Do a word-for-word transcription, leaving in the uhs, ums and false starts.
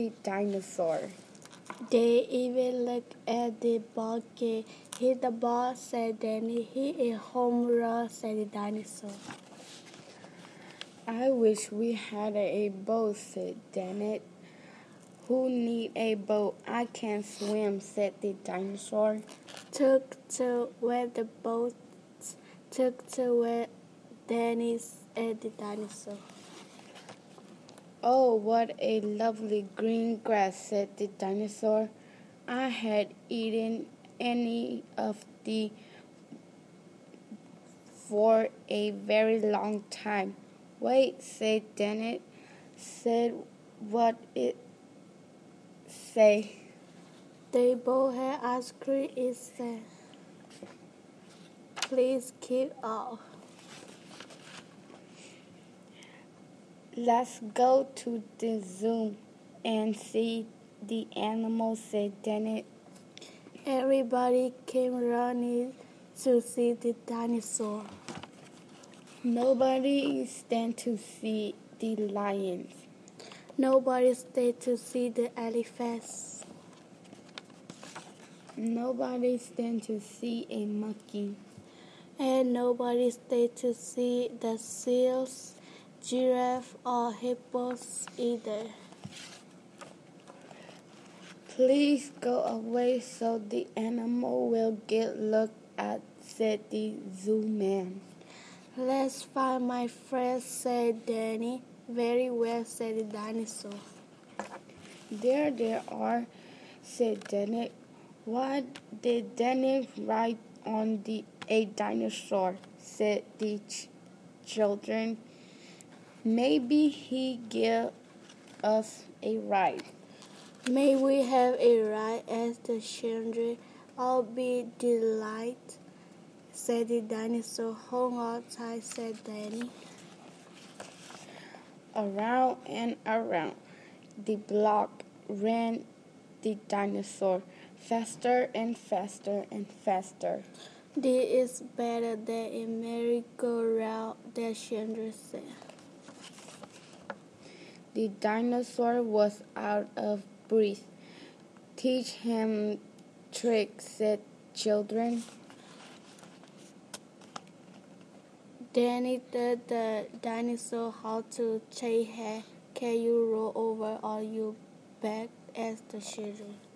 The dinosaur. They even looked at the ball game. Hit the ball, said Danny. Hit a home run, said the dinosaur. I wish we had a boat, said Janet. Who need a boat? I can't swim, said the dinosaur. Took to where the boat took to where Danny and the dinosaur. Oh, what a lovely green grass, said the dinosaur. I had eaten any of the for a very long time. Wait, said Janet. Said what it say? They both had ice cream. It said, please keep off. Let's go to the zoo and see the animals, said Janet. Everybody came running to see the dinosaur. Nobody stand to see the lions. Nobody stayed to see the elephants. Nobody stand to see a monkey. And nobody stayed to see the seals, giraffe, or hippos either. Please go away so the animal will get looked at, said the zoo man. Let's find my friends, said Danny. Very well, said the dinosaur. There they are, said Janet. What did Janet write on the a dinosaur, said the ch- children. Maybe he give us a ride. May we have a ride, asked the children. I'll be delighted, said the dinosaur. Hold on tight, said Danny. Around and around the block ran the dinosaur, faster and faster and faster. This is better than a merry-go-round, the children said. The dinosaur was out of breath. Teach him tricks, said children. Danny taught the dinosaur how to chase hair. Can you roll over on your back? Asked the children.